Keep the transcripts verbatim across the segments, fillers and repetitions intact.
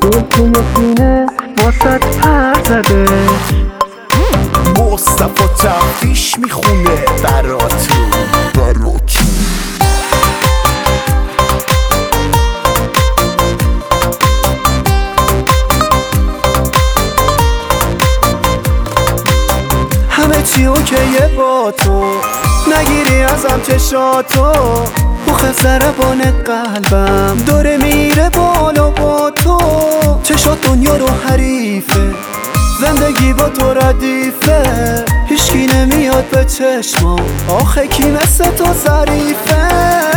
دل توی سینه واسط پر زده. مصطفی تفتیش میخونه براتون براتون همه چی اوکیه با تو، نگیری ازم چشاتو. مخ ضربان قلبم داره میره بالا با تو. چشات دنیا رو حریفه، زندگی با تو ردیفه. هیچکی نمیاد به چشمام، آخه کی مثل تو ظریفه.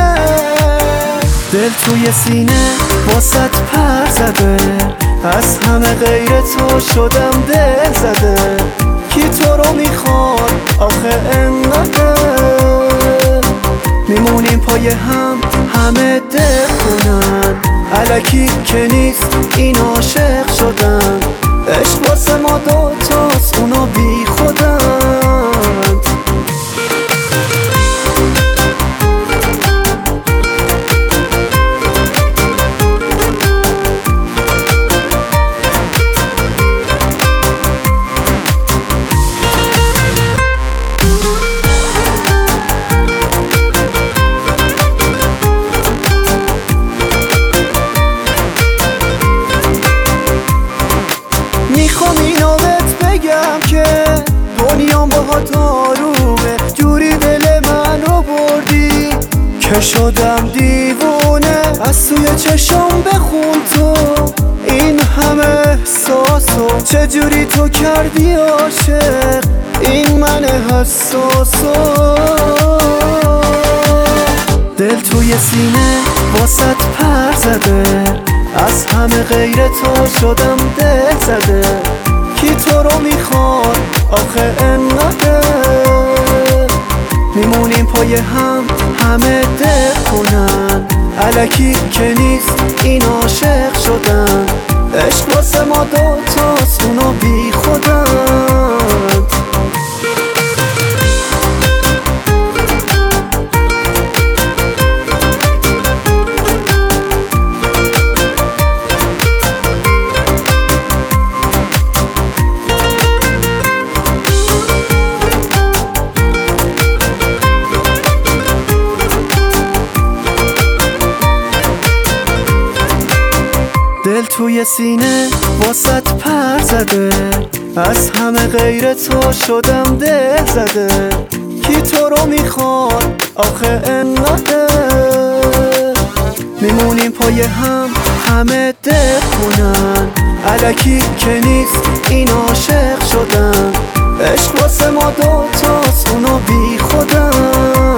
دل توی سینه واسط پر زده، از همه غیر تو شدم دل زده. کی تو رو میخواد آخه انقدر؟ میمونیم پای هم همه دل کنن، الکی که نیست این عاشق شدن. عشق واسه ما دوتاست اونا بی خودن. میخوام اینو بهت بگم که دنیام باهات آرومه. جوری دل منو بردی که شدم دیوونه. از سوی چشم بخون تو این همه احساسو، چجوری تو کردی عاشق این من حساسو. دل توی سینه واسط پر زده، از همه غیر تو شدم دل زده. کی تو رو میخواد آخه انقدر؟ میمونیم پای هم همه دل کنن، الکی که نیست این عاشق شدن. عشق واسه ما دوتاست اونا بی خودن. دل توی سینه واسط پر زده، از همه غیر تو شدم دل زده. کی تو رو میخواد آخه انقدر؟ میمونیم پای هم همه دل کنن، الکی که نیست این عاشق شدن. عشق واسه ما دوتاست اونا بی خودن.